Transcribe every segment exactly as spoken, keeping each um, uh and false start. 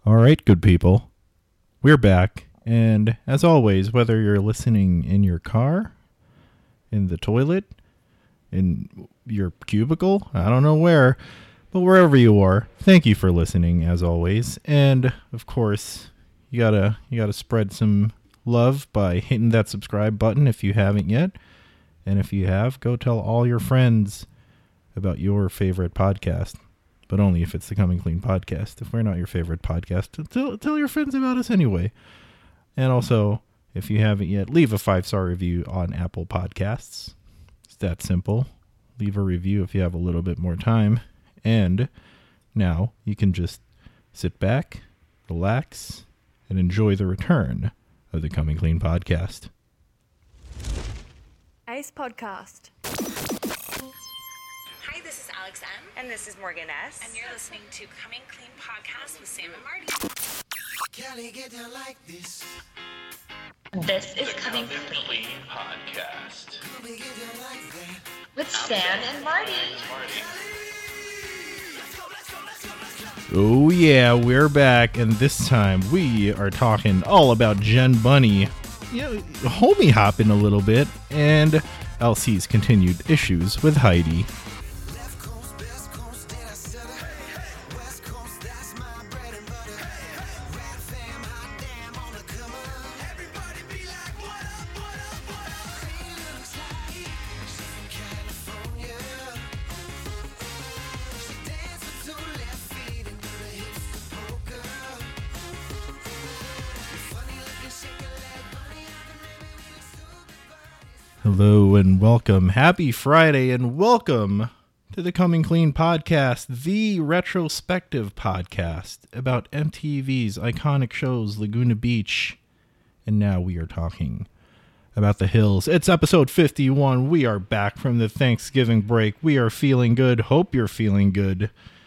All right, good people. We're back. And as always, whether you're listening in your car, in the toilet, in your cubicle, I don't know where, but wherever you are, thank you for listening as always. And of course, you gotta you gotta spread some love by hitting that subscribe button if you haven't yet. And if you have, go tell all your friends about your favorite podcast. But only if it's the Coming Clean podcast. If we're not your favorite podcast, tell, tell your friends about us anyway. And also, if you haven't yet, leave a five-star review on Apple Podcasts. It's that simple. Leave a review if you have a little bit more time. And now you can just sit back, relax, and enjoy the return of the Coming Clean podcast. Ace Podcast. Hi, this is Alex M. And this is Morgan S. And you're listening to Coming Clean Podcast with Sam and Marty. This is the Coming Coming Clean Clean Podcast with Sam and Marty. Oh yeah, we're back, and this time we are talking all about Jen Bunny, you know, homie hopping a little bit, and L C's continued issues with Heidi. Hello and welcome. Happy Friday and welcome to the Coming Clean Podcast, the retrospective podcast about M T V's iconic shows Laguna Beach. And now we are talking about The Hills. It's episode fifty-one. We are back from the Thanksgiving break. We are feeling good. Hope you're feeling good.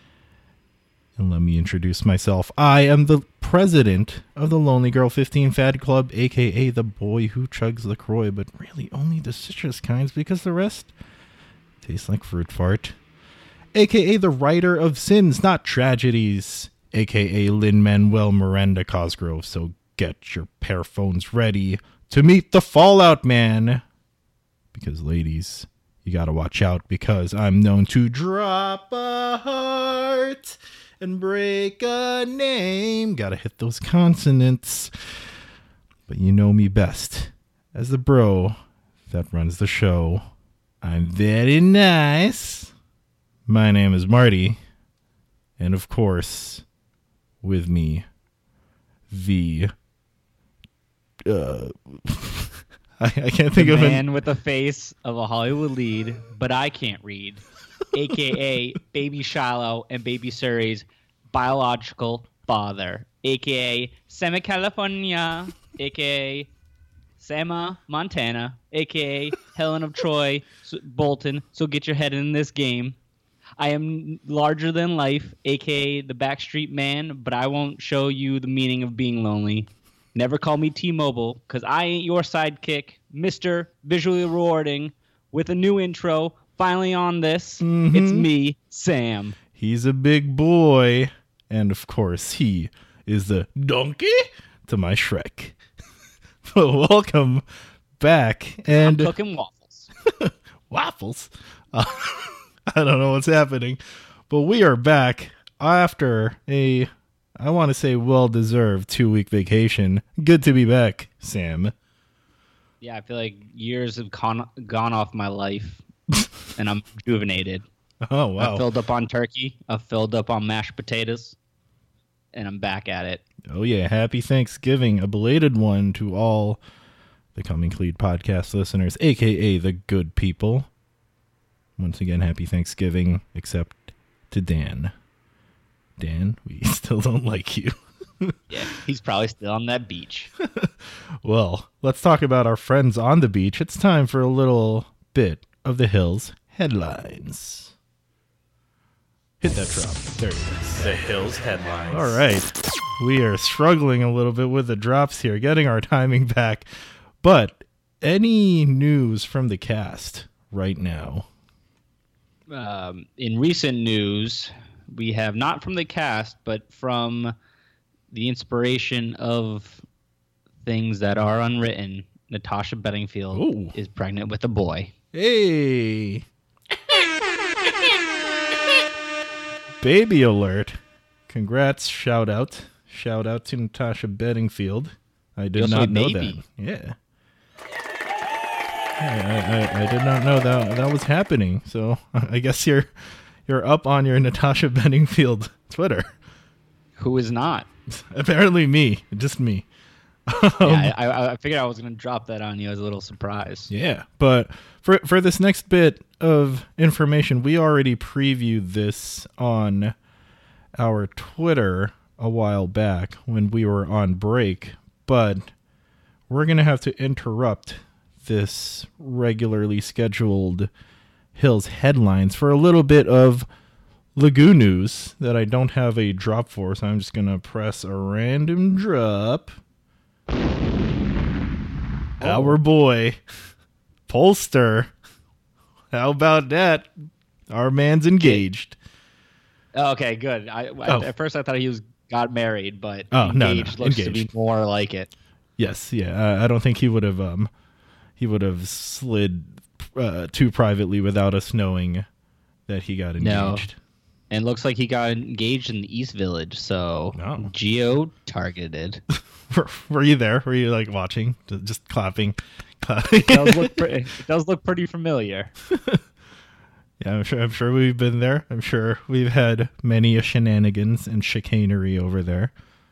And let me introduce myself. I am the president of the Lonely Girl fifteen Fad Club, a k a the boy who chugs LaCroix, but really only the citrus kinds because the rest taste like fruit fart. a k a the writer of Sins, Not Tragedies, a k a Lin-Manuel Miranda Cosgrove. So get your pair phones ready to meet the Fallout Man. Because ladies, you gotta watch out because I'm known to drop a heart and break a name. Gotta hit those consonants. But you know me best as the bro that runs the show. I'm very nice. My name is Marty. And of course, with me, the... Uh, I, I can't think the of man it. man with the face of a Hollywood lead, but I can't read. A K A Baby Shiloh and Baby Surrey's biological father. A K A Sama California. A K A Sama Montana. A K A Helen of Troy Bolton. So get your head in this game. I am larger than life. A K A the Backstreet Man, but I won't show you the meaning of being lonely. Never call me T-Mobile, because I ain't your sidekick, Mister Visually Rewarding, with a new intro. Finally on this, mm-hmm. It's me, Sam. He's a big boy, and of course, he is the donkey to my Shrek. But welcome back. And I'm cooking waffles. Waffles? Uh, I don't know what's happening, but we are back after a... I want to say well-deserved two-week vacation. Good to be back, Sam. Yeah, I feel like years have con- gone off my life, and I'm rejuvenated. Oh, wow. I filled up on turkey. I filled up on mashed potatoes, and I'm back at it. Oh, yeah. Happy Thanksgiving. A belated one to all the Coming Clean podcast listeners, a k a the good people. Once again, happy Thanksgiving, except to Dan. Dan, we still don't like you. Yeah, he's probably still on that beach. Well, let's talk about our friends on the beach. It's time for a little bit of The Hills headlines. Hit that drop. There it is. The Hills headlines. All right. We are struggling a little bit with the drops here, getting our timing back. But any news from the cast right now? Um, in recent news, we have not from the cast, but from the inspiration of things that are unwritten, Natasha Bedingfield Ooh. is pregnant with a boy. Hey. Baby alert. Congrats. Shout out. Shout out to Natasha Bedingfield. I did also not a know baby. that. Yeah. Yeah, I, I, I did not know that that was happening. So I guess you're you're up on your Natasha Bedingfield Twitter. Who is not? Apparently me. Just me. yeah, I, I, I figured I was going to drop that on you as a little surprise. Yeah, but for for this next bit of information, we already previewed this on our Twitter a while back when we were on break, but we're going to have to interrupt this regularly scheduled Hills headlines for a little bit of Lagoon news that I don't have a drop for, so I'm just going to press a random drop. Our boy, Polster. How about that? Our man's engaged. Okay, good. I, Oh. At first I thought he was got married, but Oh, no, no, engaged looks to be engaged. more like it. Yes, yeah. I, I don't think he would have. Um, he would have slid uh, too privately without us knowing that he got No. engaged. And looks like he got engaged in the East Village, so Oh. geo targeted. Were, were you there? Were you like watching, just, just clapping? clapping? It does look pretty, it does look pretty familiar. Yeah, I'm sure. I'm sure we've been there. I'm sure we've had many a shenanigans and chicanery over there.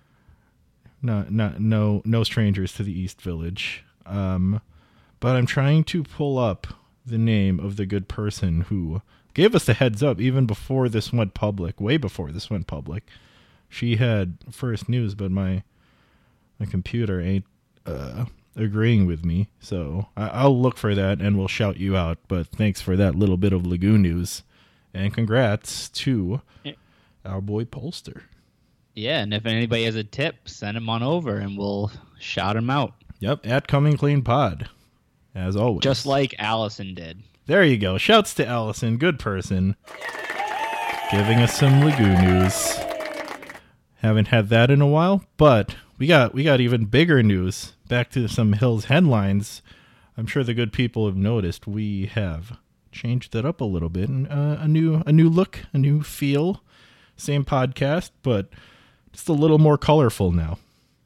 No, not no, no strangers to the East Village. Um, but I'm trying to pull up the name of the good person who gave us the heads up even before this went public. Way before this went public, she had first news, but my my computer ain't uh, agreeing with me. So I- I'll look for that and we'll shout you out. But thanks for that little bit of Lagoon news. And congrats to our boy Polster. Yeah, and if anybody has a tip, send him on over and we'll shout him out. Yep, at Coming Clean Pod, as always. Just like Allison did. There you go. Shouts to Allison, good person, giving us some Lagoon news. Haven't had that in a while, but we got we got even bigger news. Back to some Hills headlines. I'm sure the good people have noticed we have changed it up a little bit, and uh, a new a new look, a new feel. Same podcast, but just a little more colorful now.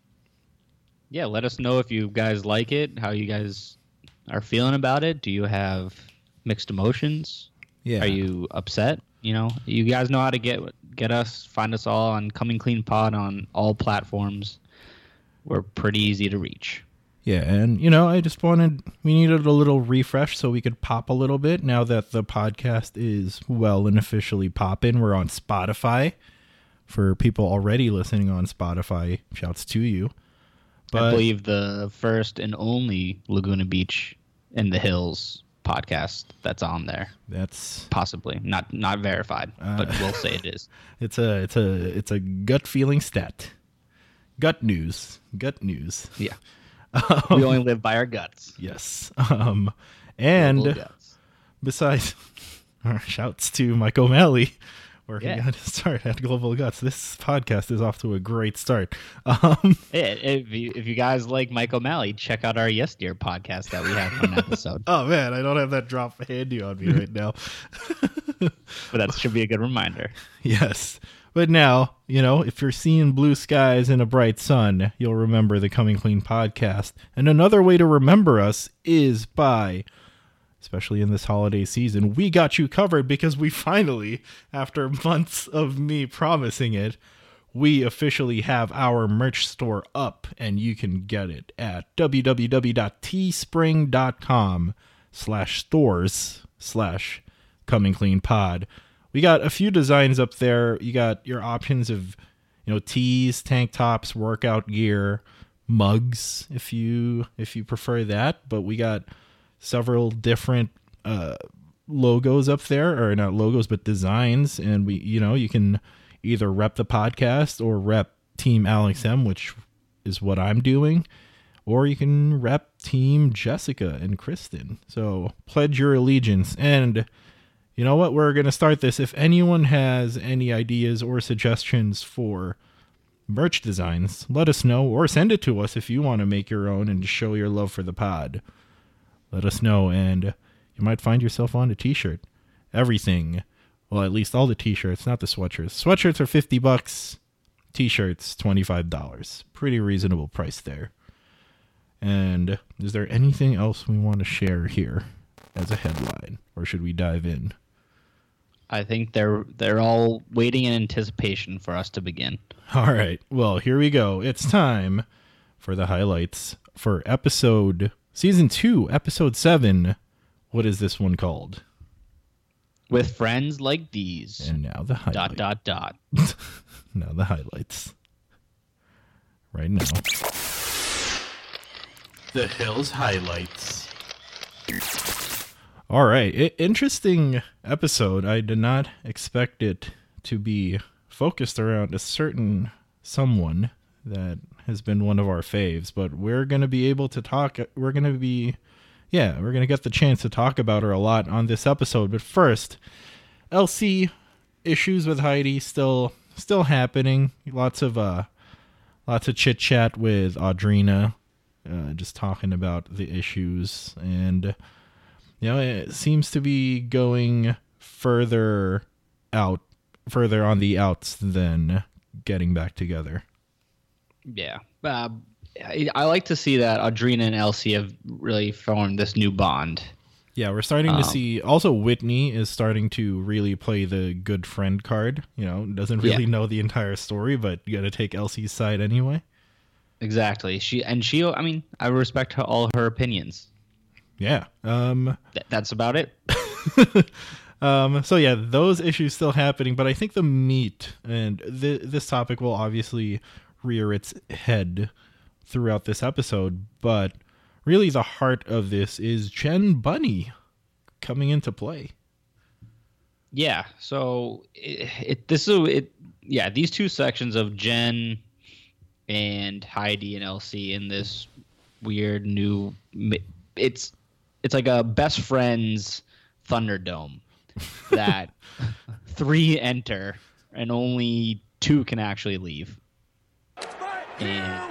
Yeah, let us know if you guys like it, how you guys are feeling about it. Do you have mixed emotions? Yeah. Are you upset? You know, you guys know how to get get us. Find us all on Coming Clean Pod on all platforms. We're pretty easy to reach. Yeah, and, you know, I just wanted, we needed a little refresh so we could pop a little bit now that the podcast is well and officially popping. We're on Spotify. For people already listening on Spotify, shouts to you. But I believe the first and only Laguna Beach in the Hills podcast that's on there. that's Possibly. Not not verified, but we'll say it is. it's a it's a it's a gut feeling stat. Gut news. Gut news. Yeah. We only live by our guts. Yes. Um and Global guts. besides our shouts to Mike O'Malley, where Yeah. he got to start at Global Guts. This podcast is off to a great start. Um, Yeah, if you, if you guys like Mike O'Malley, check out our Yes Dear podcast that we had one episode. oh man, I don't have that drop handy on me right now. But that should be a good reminder. Yes. But now, you know, if you're seeing blue skies and a bright sun, you'll remember the Coming Clean podcast. And another way to remember us is by, especially in this holiday season, we got you covered because we finally, after months of me promising it, we officially have our merch store up, and you can get it at www.teespring.com slash stores slash Coming Clean Pod. We got a few designs up there. You got your options of, you know, tees, tank tops, workout gear, mugs if you if you prefer that. But we got several different uh, logos up there, or not logos, but designs. And we, you know, you can either rep the podcast or rep Team Alex M, which is what I'm doing, or you can rep Team Jessica and Kristen. So pledge your allegiance. And you know what? We're going to start this. If anyone has any ideas or suggestions for merch designs, let us know, or send it to us if you want to make your own and show your love for the pod. Let us know, and you might find yourself on a t-shirt. Everything. Well, at least all the t-shirts, not the sweatshirts. Sweatshirts are fifty bucks. T-shirts, twenty-five dollars. Pretty reasonable price there. And is there anything else we want to share here as a headline, or should we dive in? I think they're they're all waiting in anticipation for us to begin. All right. Well, here we go. It's time for the highlights for episode season two, episode seven. What is this one called? With friends like these. And now the highlights. Dot, dot, dot. Now the highlights. Right now. The Hills highlights. All right. I- interesting episode. I did not expect it to be focused around a certain someone that has been one of our faves, but we're going to be able to talk. We're going to be, yeah, we're going to get the chance to talk about her a lot on this episode. But first, L C issues with Heidi still, still happening. Lots of, uh, lots of chit chat with Audrina, uh, just talking about the issues, and you know, it seems to be going further out, further on the outs than getting back together. Yeah. Uh, I, I like to see that Audrina and Elsie have really formed this new bond. Yeah, we're starting Um, to see. Also, Whitney is starting to really play the good friend card. You know, doesn't really Yeah. know the entire story, but you got to take Elsie's side anyway. Exactly. She and she. I mean, I respect her, all her opinions. Yeah. Um. Th- that's about it. um. So yeah, those issues still happening, but I think the meat and th- this topic will obviously rear its head throughout this episode, but really the heart of this is Jen Bunny coming into play. Yeah. So it, it this is it. Yeah, these two sections of Jen and Heidi and Elsie in this weird new. It's it's like a best friends Thunderdome that three enter and only two can actually leave. And,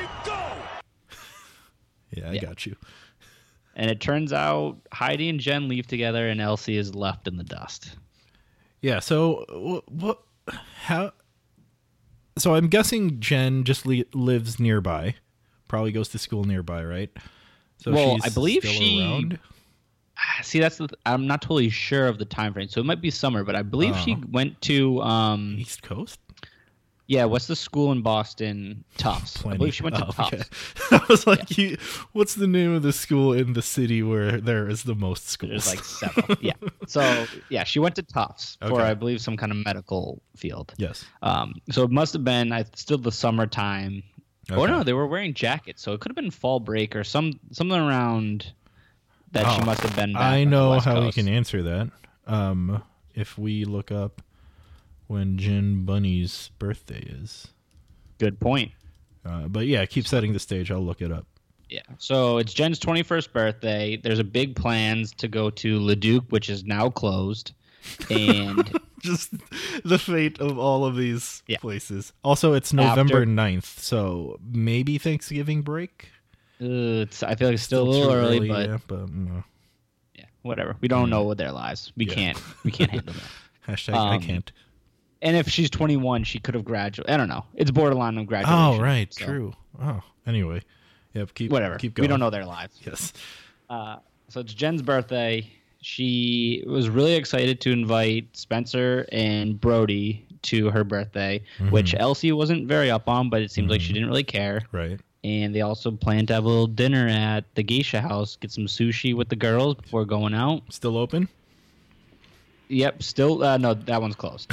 Yeah, I Yeah. got you. and it turns out Heidi and Jen leave together, and Elsie is left in the dust. Yeah. So what? what how? So I'm guessing Jen just li- lives nearby, probably goes to school nearby, right? So Well, she's I believe still she- around? See, that's the, I'm not totally sure of the time frame, so it might be summer, but I believe she Oh. went to um East Coast. yeah, what's the school in Boston? Tufts. I Plenty. believe she went to Oh, Tufts. okay. I was like, you, what's the name of the school in the city where there is the most schools? There's like several. Yeah. So yeah, she went to Tufts for Okay. I believe some kind of medical field. Yes. Um, so it must have been I still the summertime. Oh Okay. no, they were wearing jackets, so it could have been fall break or some something around that she Oh, must have been. Back I on the know West how we Coast. can answer that. Um, if we look up when Jen Bunny's birthday is. Good point. Uh, but yeah, keep setting the stage. I'll look it up. Yeah. So it's Jen's twenty-first birthday. There's a big plans to go to Leduc, which is now closed, and Just the fate of all of these Yeah. places. Also, it's November After- ninth, so maybe Thanksgiving break? uh, it's, I feel like it's still, a little too early, but yeah, but mm, yeah, whatever. We don't know their lives. We Yeah. can't. We can't handle that. hashtag I Um, can't. And if she's twenty-one, she could have graduated. I don't know. It's borderline of graduation. Oh, right. so True. Oh, anyway. Yep, keep Whatever. Keep going. We don't know their lives. Yes. Uh, so it's Jen's birthday. She was really excited to invite Spencer and Brody to her birthday, Mm-hmm. which Elsie wasn't very up on, but it seems like she didn't really care. Right. And they also planned to have a little dinner at the Geisha House, get some sushi with the girls before going out. Still open? Yep, still uh, no, that one's closed.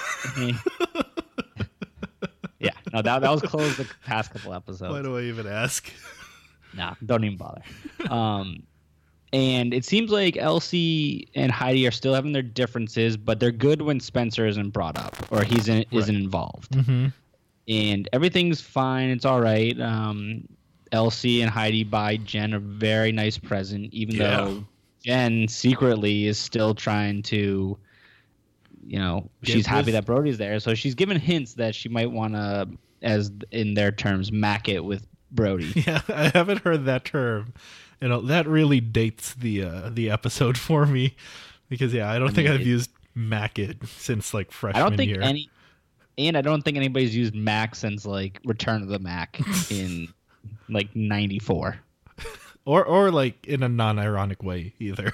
Yeah, no, that that was closed the past couple episodes. Why do I even ask? Nah, don't even bother. Um, and it seems like Elsie and Heidi are still having their differences, but they're good when Spencer isn't brought up or he's in, isn't involved. Mm-hmm. And everything's fine. It's all right. Um, Elsie and Heidi buy Jen a very nice present, even Yeah. though Jen secretly is still trying to, you know, Get she's happy with- that Brody's there. So she's given hints that she might want to as in their terms, mac it with Brody. Yeah, I haven't heard that term. You know, that really dates the uh, the episode for me because yeah, I don't I think mean, I've it, used mac it since like freshman year. I don't think year. any, and I don't think anybody's used Mac since like Return of the Mac in like ninety-four. Or or like in a non-ironic way either.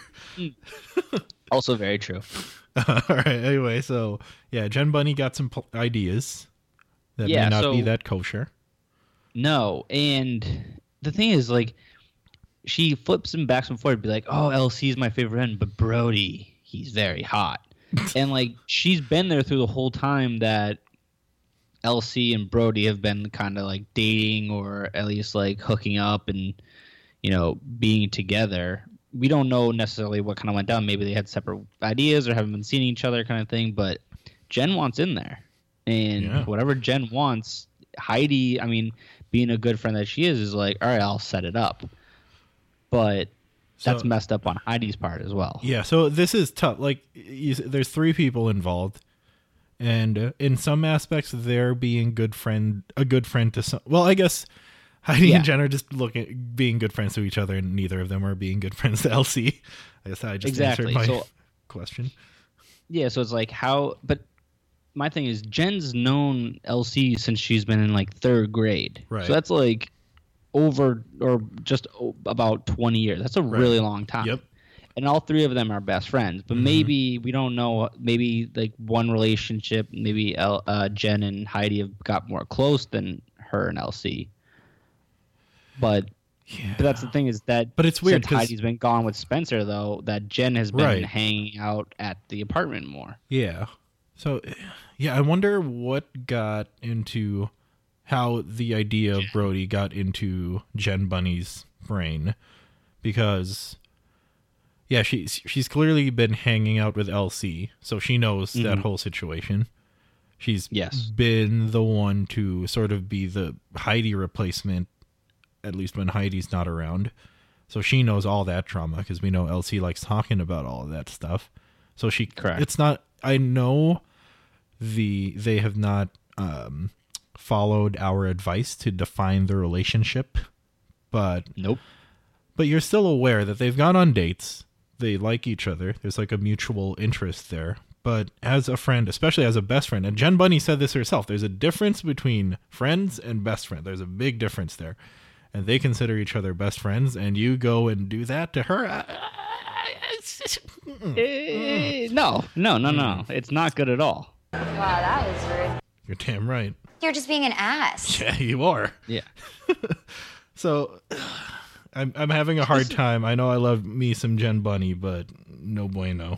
Also very true. All right. Anyway, so yeah, Jen Bunny got some po- ideas that yeah, may not so, be that kosher. No, and the thing is, like, she flips him back and forth, be like, "Oh, L C is my favorite friend, but Brody, he's very hot," and like she's been there through the whole time that L C and Brody have been kind of like dating or at least like hooking up and, you know, being together. We don't know necessarily what kind of went down. Maybe they had separate ideas or haven't been seeing each other kind of thing. But Jen wants in there. And yeah. whatever Jen wants, Heidi, I mean, being a good friend that she is, is like, all right, I'll set it up. But so, that's messed up on Heidi's part as well. Yeah, so this is tough. Like, you, there's three people involved. And uh, in some aspects, they're being good friend, a good friend to some. Well, I guess Heidi yeah. and Jen are just looking, being good friends to each other, and neither of them are being good friends to L C. I guess I just exactly. answered my so, question. Yeah, so it's like how, but my thing is Jen's known L C since she's been in like third grade. Right. So that's like over or just about twenty years. That's a right. really long time. Yep. And all three of them are best friends, but mm-hmm. maybe we don't know. Maybe like one relationship, maybe L, uh, Jen and Heidi have got more close than her and L C. But, yeah. but that's the thing is that. But it's weird since Heidi's been gone with Spencer, though, that Jen has been right. hanging out at the apartment more. Yeah. So, yeah, I wonder what got into how the idea of Brody got into Jen Bunny's brain, because. Yeah, she's she's clearly been hanging out with L C, so she knows mm-hmm. that whole situation. She's yes. been the one to sort of be the Heidi replacement, at least when Heidi's not around. So she knows all that trauma, because we know L C likes talking about all of that stuff. So she, correct. It's not. I know the they have not um, followed our advice to define the relationship, but nope. But you're still aware that they've gone on dates. They like each other. There's like a mutual interest there. But as a friend, especially as a best friend, and Jen Bunny said this herself, there's a difference between friends and best friend. There's a big difference there. And they consider each other best friends, and you go and do that to her? Uh, uh, no, no, no, no. It's not good at all. Wow, that was rude. You're damn right. You're just being an ass. Yeah, you are. Yeah. So... I'm I'm having a hard time. I know I love me some Jen Bunny, but no bueno.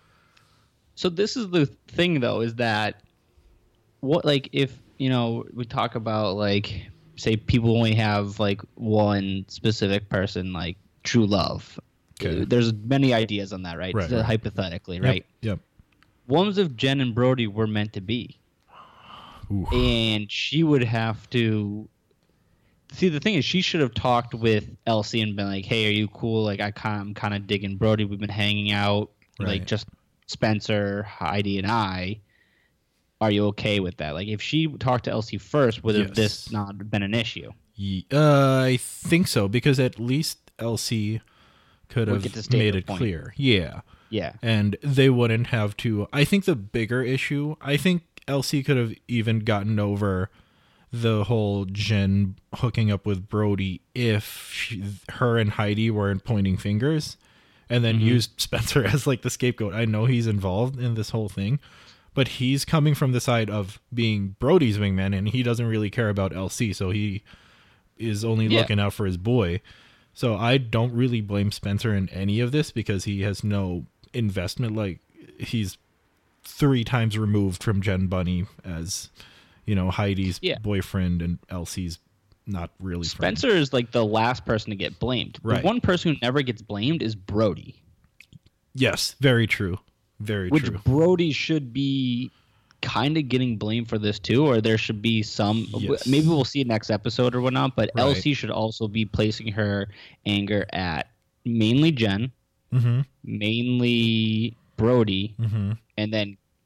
So this is the thing, though, is that what, like, if, you know, we talk about, like, say people only have, like, one specific person, like, true love. Okay. There's many ideas on that, right? Right, so right. Hypothetically, right? Yep. yep. What was if Jen and Brody were meant to be? Ooh. And she would have to... See, the thing is, she should have talked with L C and been like, "Hey, are you cool? Like, I kind, I'm kind of digging Brody. We've been hanging out, right. like just Spencer, Heidi, and I. Are you okay with that?" Like, if she talked to L C first, would have yes. this not been an issue? Uh, I think so, because at least L C could We'll have made it point. clear. Yeah, yeah, and they wouldn't have to. I think the bigger issue, I think L C could have even gotten over the whole Jen hooking up with Brody if she, her and Heidi weren't pointing fingers, and then mm-hmm. used Spencer as like the scapegoat. I know he's involved in this whole thing, but he's coming from the side of being Brody's wingman, and he doesn't really care about L C, so he is only yeah. looking out for his boy. So I don't really blame Spencer in any of this, because he has no investment. Like, he's three times removed from Jen Bunny as... You know, Heidi's yeah. boyfriend, and L C's not really Spencer friends. Is like the last person to get blamed. Right. The one person who never gets blamed is Brody. Yes, very true. Very Which true. Which Brody should be kind of getting blamed for this too, or there should be some... Yes. Maybe we'll see next episode or whatnot, but right. L C should also be placing her anger at mainly Jen, mm-hmm. mainly Brody, mm-hmm. and then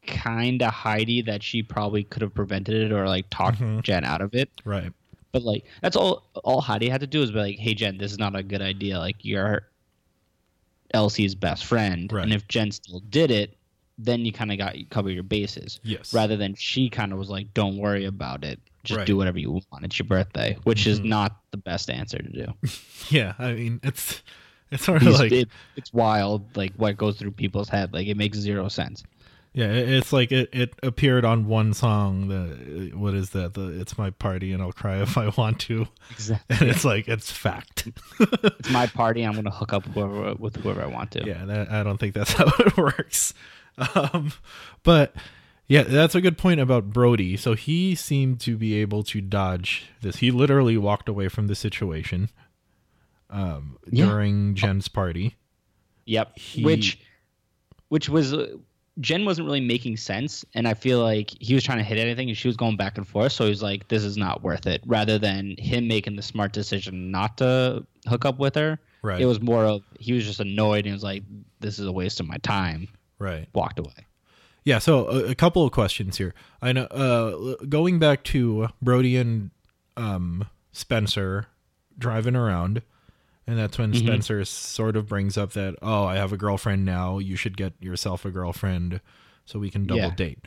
kind of Heidi that she probably could have prevented it or like talked Mhm. Jen out of it. Right. But like that's all all Heidi had to do is be like, "Hey Jen, this is not a good idea. Like you're Elsie's best friend." Right. And if Jen still did it, then you kind of got you cover your bases. Yes. Rather than she kind of was like, "Don't worry about it. Just Right. do whatever you want. It's your birthday," which is Mhm. not the best answer to do. Yeah. I mean, it's it's sort of It's, like it, it's wild, like what goes through people's head. Like it makes zero sense. yeah. it- It's like it, it appeared on one song. The what is that? The "It's My Party and I'll Cry If I Want to." Exactly. And it's like it's fact. It's my party. I'm gonna hook up whoever with whoever I want to. Yeah, that, I don't think that's how it works. Um, but yeah, that's a good point about Brody. So he seemed to be able to dodge this. He literally walked away from the situation um, Yeah. during Jen's party. Yep. He- Which, which was uh, Jen wasn't really making sense, and I feel like he was trying to hit anything, and she was going back and forth. So he was like, "This is not worth it." Rather than him making the smart decision not to hook up with her, Right. it was more of he was just annoyed and was like, "This is a waste of my time." Right. Walked away. Yeah, so a, a couple of questions here. I know uh, going back to Brody and um, Spencer driving around, and that's when Mhm. Spencer sort of brings up that, "Oh, I have a girlfriend now. You should get yourself a girlfriend so we can double Yeah. date."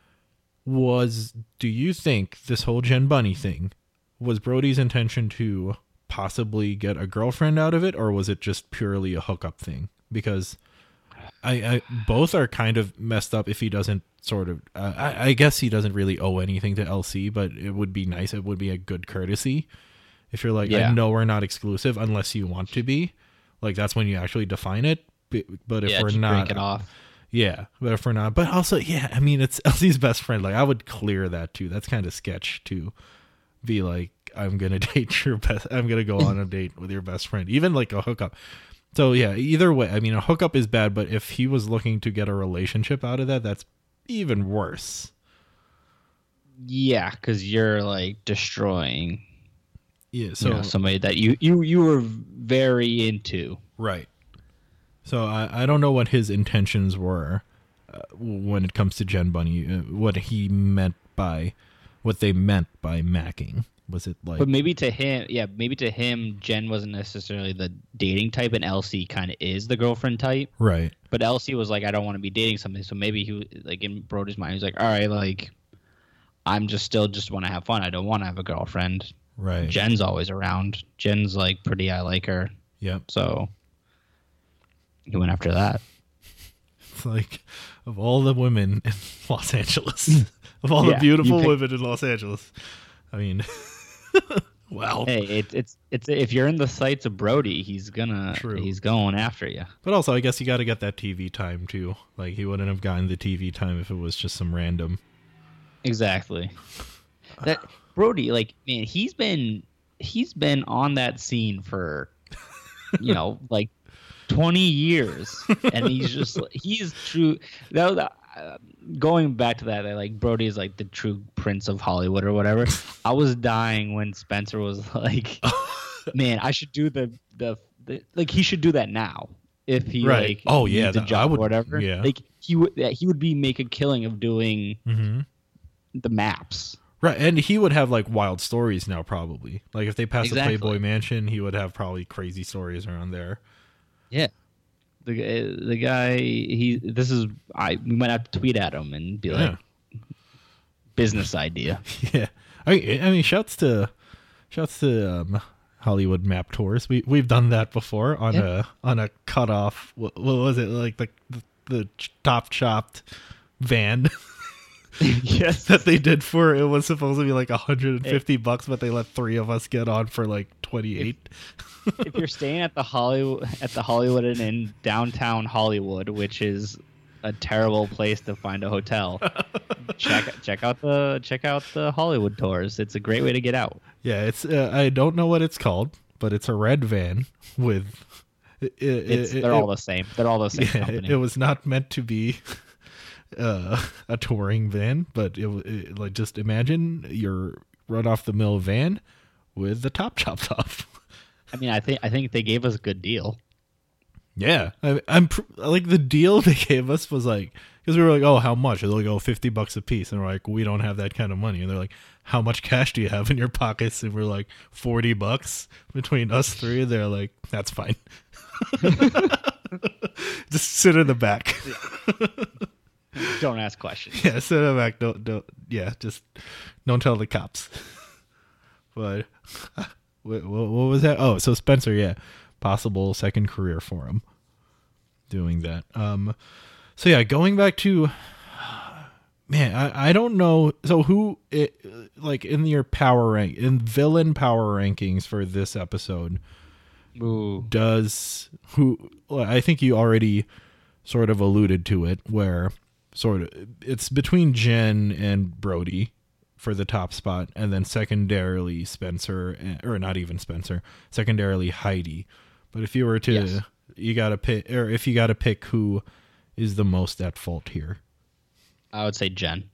Was do you think this whole Jen Bunny thing was Brody's intention to possibly get a girlfriend out of it, or was it just purely a hookup thing? Because I, I both are kind of messed up if he doesn't sort of uh, I, I guess he doesn't really owe anything to L C, but it would be nice, it would be a good courtesy if you're like, Yeah. "I know we're not exclusive unless you want to be," like that's when you actually define it. B- but if yeah, we're just not break it off. yeah, but if we're not, but also yeah, I mean it's L C's best friend, like I would clear that too. That's kind of sketch to be like, "I'm gonna date your best I'm gonna go on a date with your best friend," even like a hookup. So yeah, either way, I mean, a hookup is bad, but if he was looking to get a relationship out of that, that's even worse. Yeah, because you're like destroying Yeah. so, So somebody that you, you you were very into. right. So I I don't know what his intentions were uh, when it comes to Jen Bunny. Uh, what he meant by what they meant by macking. Was it like? But maybe to him, yeah, maybe to him, Jen wasn't necessarily the dating type, and Elsie kind of is the girlfriend type. Right. But Elsie was like, "I don't want to be dating something." So maybe he, was- like in Brody's mind, he's like, "All right, like, I'm just still just want to have fun. I don't want to have a girlfriend." Right. Jen's always around. Jen's like pretty. I like her. Yep. So he went after that. It's like, of all the women in Los Angeles, of all Yeah, the beautiful you pick- women in Los Angeles, I mean, wow. Hey, it's it's it's if you're in the sights of Brody, he's gonna True. he's going after you. But also, I guess you got to get that T V time too. Like, he wouldn't have gotten the T V time if it was just some random. Exactly. That Brody, like, man, he's been he's been on that scene for you know like twenty years, and he's just he's true. That was, uh, going back to that, like Brody is like the true prince of Hollywood or whatever. I was dying when Spencer was like, "Man, I should do the the, the like he should do that now." If he Right. like Oh, yeah, needs a that- I job would- or whatever, yeah. like he would yeah, he would be make a killing of doing Mm-hmm. the maps. Right, and he would have like wild stories now, probably. Like if they passed Exactly. the Playboy Mansion, he would have probably crazy stories around there. Yeah, the gu- the guy he this is I we might have to tweet at him and be like, business idea. Yeah, I I mean, shouts to shouts to um, Hollywood map tours. We we've done that before on Yeah. a on a cutoff. What, what was it like the the, the top chopped van Yes, that they did for? It was supposed to be like a hundred and fifty bucks, but they let three of us get on for like twenty eight. if you're staying at the Hollywood at the Hollywood Inn in downtown Hollywood, which is a terrible place to find a hotel, check check out the check out the Hollywood tours. It's a great way to get out. Yeah, it's uh, I don't know what it's called, but it's a red van with. It, it, It's, it- they're it- all the same. They're all the same Yeah, it, company. it was not meant to be uh, a touring van, but it, it like just imagine your run off the mill van with the top chopped off. I mean, I think I think they gave us a good deal. Yeah, I, I'm pr- like the deal they gave us was like, because we were like, oh, how much? They're like, oh, fifty bucks a piece, and we're like, we don't have that kind of money, and they're like, how much cash do you have in your pockets? And we're like, forty bucks between us three. They're like, that's fine. Just sit in the back. Don't ask questions. Yeah, sit in the back. Don't don't. Yeah, just don't tell the cops. But what, what, what was that? Oh, so Spencer, yeah, possible second career for him doing that. Um, so yeah, going back to, man, I, I don't know. So who, it, like in your power rank, in villain power rankings for this episode, Ooh. does who? Well, I think you already sort of alluded to it, where sort of it's between Jen and Brody for the top spot, and then secondarily Spencer, or not even Spencer, secondarily Heidi. But if you were to, yes. you got to pick, or if you got to pick who is the most at fault here, I would say Jen.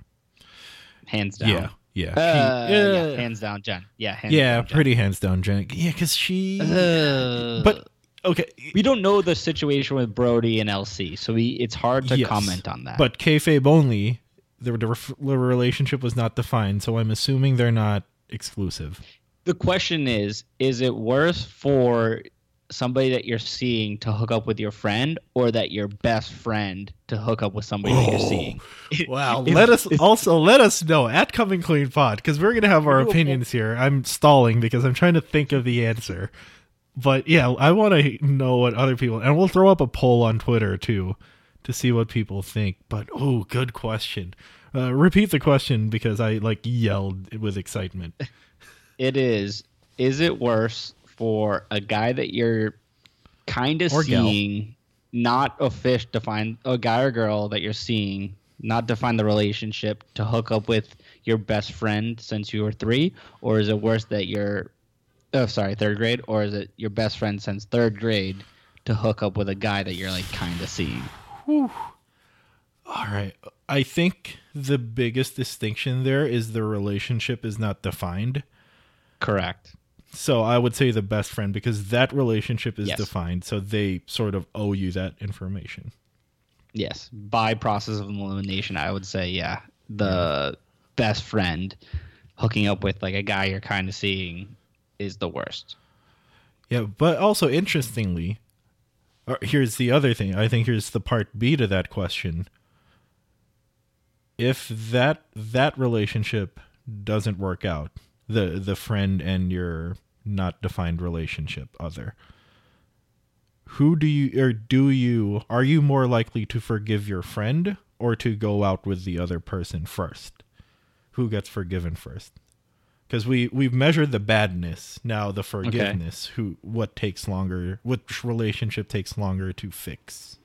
Hands down. Yeah, yeah, uh, she, uh, yeah hands down Jen. Yeah, hands yeah, down, Jen. pretty hands down Jen. Yeah, because she, uh, but okay, we don't know the situation with Brody and L C, so we it's hard to yes, comment on that. But kayfabe only. The, the, the relationship was not defined, so I'm assuming they're not exclusive. The question is, is it worse for somebody that you're seeing to hook up with your friend, or that your best friend to hook up with somebody oh, that you're seeing? Wow. let us also let us know at Coming Clean Pod, because we're going to have our opinions here. I'm stalling because I'm trying to think of the answer. But yeah, I want to know what other people, and we'll throw up a poll on Twitter too, to see what people think. But oh, good question. Uh, repeat the question, because I like yelled with excitement. It is, is it worse for a guy that you're kind of seeing, gal. not a fish define, a guy or girl that you're seeing, not define the relationship, to hook up with your best friend since you were three? Or is it worse that you're, oh, sorry, third grade? Or is it your best friend since third grade to hook up with a guy that you're like kind of seeing? Whew. All right. I think the biggest distinction there is the relationship is not defined. Correct. So I would say the best friend, because that relationship is yes. defined. So they sort of owe you that information. Yes. By process of elimination, I would say, yeah, the best friend hooking up with like a guy you're kind of seeing is the worst. Yeah. But also, interestingly, here's the other thing. I think here's the part B to that question. If that that relationship doesn't work out, the the friend and your not defined relationship other, who do you, or do you, are you more likely to forgive your friend or to go out with the other person first? Who gets forgiven first? Because we, we've measured the badness. Now the forgiveness, okay. who what takes longer, which relationship takes longer to fix?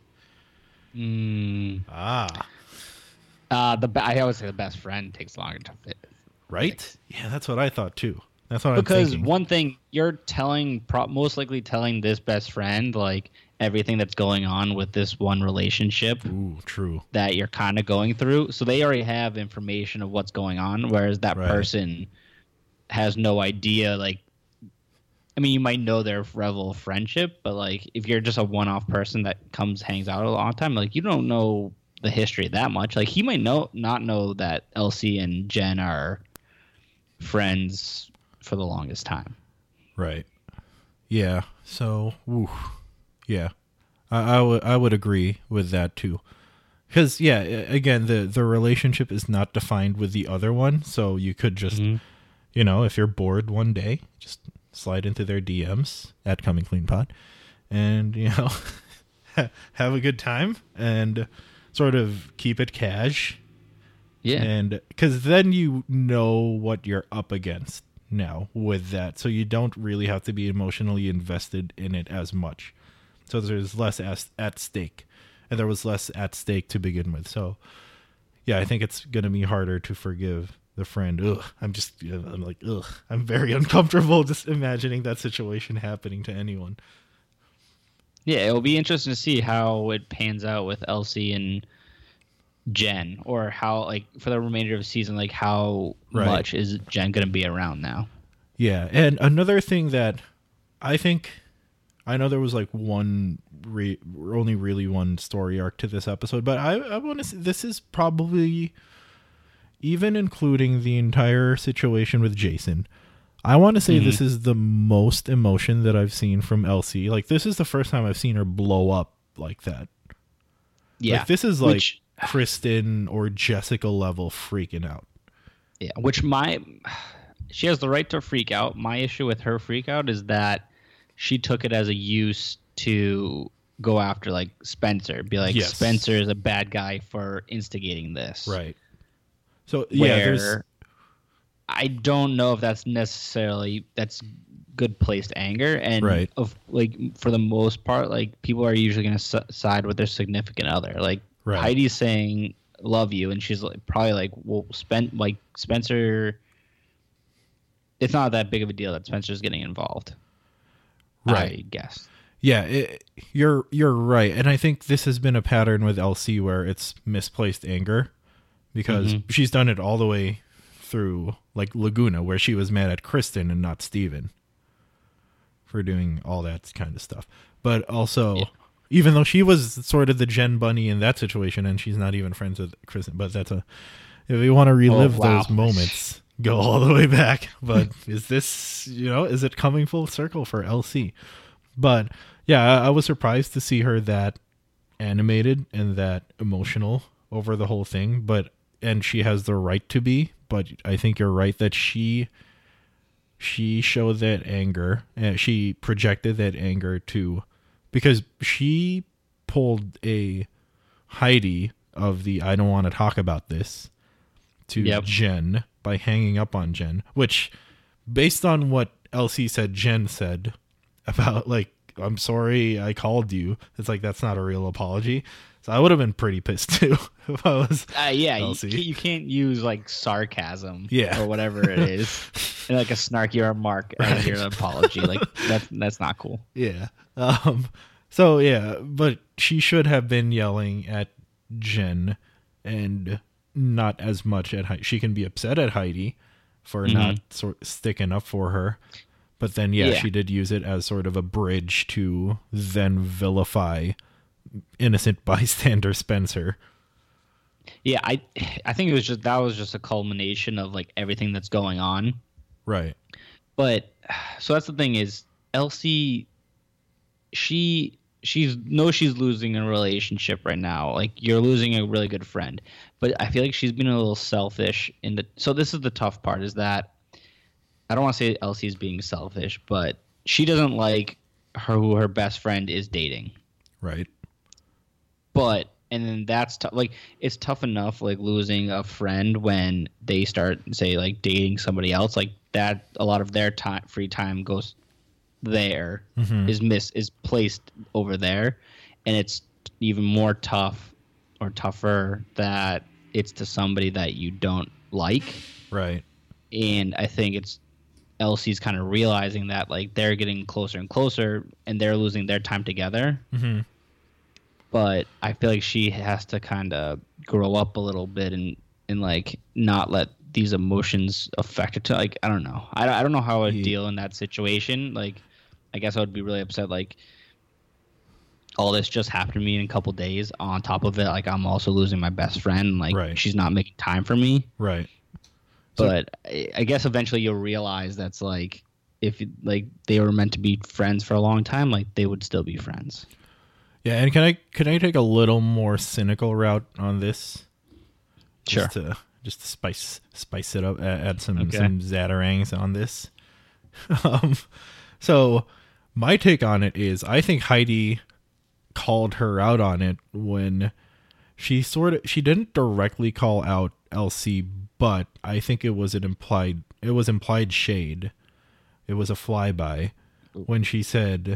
Mm. Ah. Uh, the I always say the best friend takes longer to fit. Right? Fix. Yeah, that's what I thought too. That's what because I'm thinking. Because one thing, you're telling, pro- most likely telling this best friend, like, everything that's going on with this one relationship. Ooh, true. That you're kind of going through. So they already have information of what's going on, whereas that right. person has no idea. Like, I mean, you might know their level of friendship, but, like, if you're just a one-off person that comes, hangs out a long time, like, you don't know the history that much. Like, he might know not know that L C and Jen are friends for the longest time. Right. Yeah. So, woo. Yeah, I, I would I would agree with that too. Because yeah, again, the the relationship is not defined with the other one, so you could just, mm-hmm. you know, if you're bored one day, just slide into their D Ms at Coming Clean Pod, and you know, have a good time and sort of keep it cash. Yeah. And because then you know what you're up against now with that. So you don't really have to be emotionally invested in it as much. So there's less as, at stake. And there was less at stake to begin with. So, yeah, I think it's going to be harder to forgive the friend. Ugh, I'm just, I'm like, ugh. I'm very uncomfortable just imagining that situation happening to anyone. Yeah, it'll be interesting to see how it pans out with L C and Jen, or how, like, for the remainder of the season, like, how right. much is Jen going to be around now? Yeah, and another thing that I think I know there was like one, re- only really one story arc to this episode, but I, I want to say this is probably, even including the entire situation with Jason, I want to say mm-hmm. this is the most emotion that I've seen from Elsie. Like, this is the first time I've seen her blow up like that. Yeah. Like, this is like which, Kristen or Jessica level freaking out. Yeah, which my, she has the right to freak out. My issue with her freak out is that she took it as a use to go after like Spencer, be like, yes. Spencer is a bad guy for instigating this. Right. So yeah, there's, I don't know if that's necessarily that's good placed anger, and right. of like for the most part, like people are usually going to s- side with their significant other. Like right. Heidi's saying "love you," and she's like, probably like, "Well, spent like Spencer." It's not that big of a deal that Spencer's getting involved. Right. I guess. Yeah, it, you're you're right, and I think this has been a pattern with Elsie where it's misplaced anger, because mm-hmm. she's done it all the way through, like Laguna, where she was mad at Kristen and not Steven for doing all that kind of stuff. But also, yeah. even though she was sort of the Jen Bunny in that situation, and she's not even friends with Kristen, but that's a if you want to relive oh, wow. those moments. Go all the way back. But is this, you know, is it coming full circle for L C? But yeah, I, I was surprised to see her that animated and that emotional over the whole thing. But, and she has the right to be, but I think you're right that she, she showed that anger and she projected that anger to, because she pulled a Heidi of the, I don't want to talk about this, to yep. Jen by hanging up on Jen, which based on what Elsie said Jen said about like, I'm sorry I called you, it's like, that's not a real apology. So I would have been pretty pissed too if I was uh, yeah Elsie. You, you can't use like sarcasm yeah. or whatever it is and like a snarky remark right. as your apology. Like that's that's not cool. Yeah. Um so yeah, but she should have been yelling at Jen and not as much at Heidi. She can be upset at Heidi for mm-hmm. not sort sticking up for her, but then yeah, yeah, she did use it as sort of a bridge to then vilify innocent bystander Spencer. Yeah, I I think it was just that was just a culmination of like everything that's going on. Right. But so that's the thing is Elsie, she she's knows she's losing a relationship right now. Like you're losing a really good friend. But I feel like she's been a little selfish in the so this is the tough part is that I don't want to say Elsie's being selfish, but she doesn't like her who her best friend is dating. Right. But and then that's tough. Like it's tough enough like losing a friend when they start say like dating somebody else, like that a lot of their time free time goes there mm-hmm. is miss is placed over there, and it's even more tough or tougher that it's to somebody that you don't like. Right. And I think it's Elsie's kind of realizing that like they're getting closer and closer and they're losing their time together. Mm-hmm. But I feel like she has to kind of grow up a little bit and, and like not let these emotions affect her. To, like, I don't know. I, I don't know how I'd yeah. deal in that situation. Like, I guess I would be really upset. Like, all this just happened to me in a couple days. On top of it, like I'm also losing my best friend. Like right. she's not making time for me. Right. But so, I guess eventually you'll realize that's like if like they were meant to be friends for a long time, like they would still be friends. Yeah, and can I can I take a little more cynical route on this? Sure. Just to just to spice spice it up, add some okay. some Zatarangs on this. um, so my take on it is I think Heidi called her out on it when she sort of she didn't directly call out Elsie, but I think it was an implied it was implied shade. It was a flyby when she said,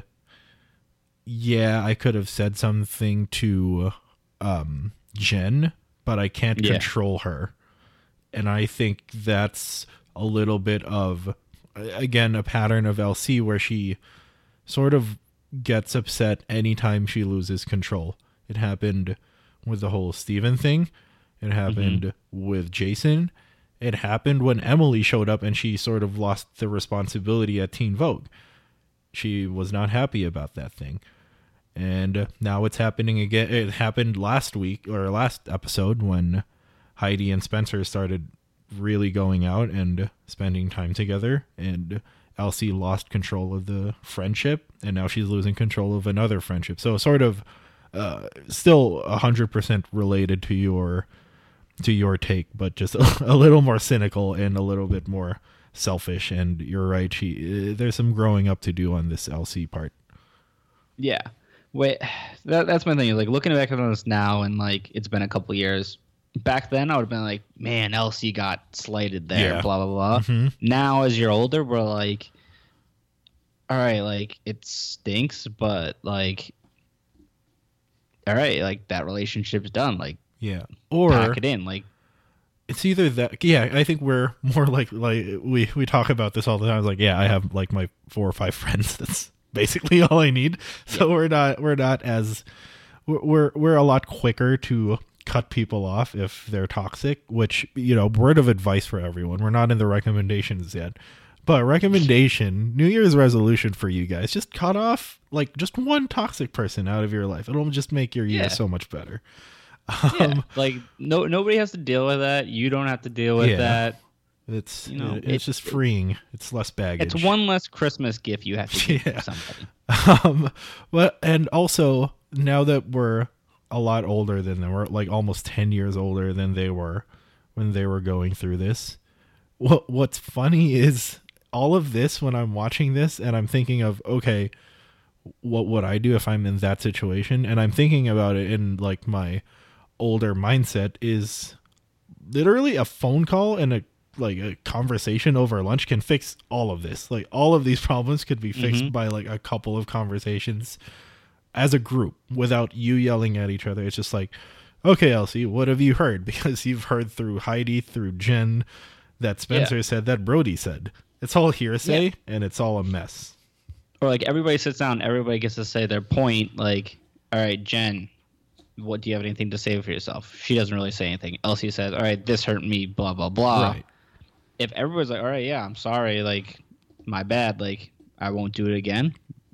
yeah, I could have said something to um, Jen, but I can't yeah. control her. And I think that's a little bit of, again, a pattern of L C where she sort of gets upset anytime she loses control. It happened with the whole Steven thing. It happened mm-hmm. with Jason. It happened when Emily showed up and she sort of lost the responsibility at Teen Vogue. she was not happy about that thing. And uh, now it's happening again. It happened last week or last episode when Heidi and Spencer started really going out and spending time together, and Elsie lost control of the friendship, and now she's losing control of another friendship. So sort of uh, still one hundred percent related to your to your take, but just a, a little more cynical and a little bit more selfish. And you're right, she uh, there's some growing up to do on this Elsie part. Yeah. Wait, that, that's my thing. Like, looking back on this now, and like it's been a couple years. Back then, I would have been like, "Man, Elsie got slighted there." Yeah. Blah blah blah. Mm-hmm. Now, as you're older, we're like, "All right, like it stinks, but like, all right, like that relationship's done. Like, Yeah, or pack it in. Like, it's either that. Yeah, I think we're more like like we we talk about this all the time. It's like, yeah, I have like my four or five friends. That's basically all I need. So yeah. we're not we're not as we're, we're we're a lot quicker to cut people off if they're toxic. Which, you know, word of advice for everyone. We're not in the recommendations yet, but recommendation, New Year's resolution for you guys: just cut off like just one toxic person out of your life. It'll just make your year Yeah. so much better. yeah, Um, like no nobody has to deal with that. You don't have to deal with Yeah. that. It's You know, it- it's it- just freeing. It's less baggage. It's one less Christmas gift you have to give Yeah. to somebody. Um, but and also now that we're a lot older than them, we're like almost ten years older than they were when they were going through this. What What's funny is all of this when I'm watching this and I'm thinking of, okay, what would I do if I'm in that situation? And I'm thinking about it in like my older mindset is literally a phone call and a like a conversation over lunch can fix all of this. Like all of these problems could be fixed Mhm. by like a couple of conversations as a group without you yelling at each other. It's just like, okay, Elsie, what have you heard? Because you've heard through Heidi, through Jen, that Spencer Yeah. said, that Brody said. It's all hearsay Yeah. and it's all a mess. Or like everybody sits down, everybody gets to say their point. Like, all right, Jen, what do you have anything to say for yourself? She doesn't really say anything. Elsie says, all right, this hurt me, blah blah blah. Right. If everybody's like, all right, yeah, I'm sorry, like my bad, like I won't do it again,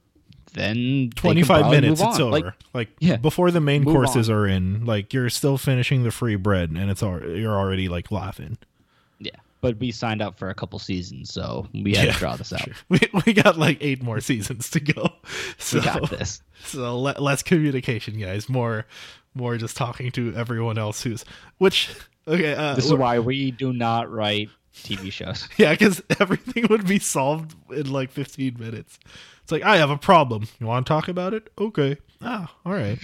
then they can twenty-five probably minutes, move it's on. over. Like, Like, yeah, before the main move courses on. are in, like you're still finishing the free bread and it's al- you're already like laughing. yeah, but we signed up for a couple seasons, so we had Yeah, to draw this out. sure. We we got like eight more seasons to go. So, We got this. So le- less communication, guys. More, more just talking to everyone else who's which. Okay, uh, This is we're- why we do not write T V shows. Yeah, because everything would be solved in like fifteen minutes. It's like, I have a problem. You want to talk about it? Okay. Ah, all right.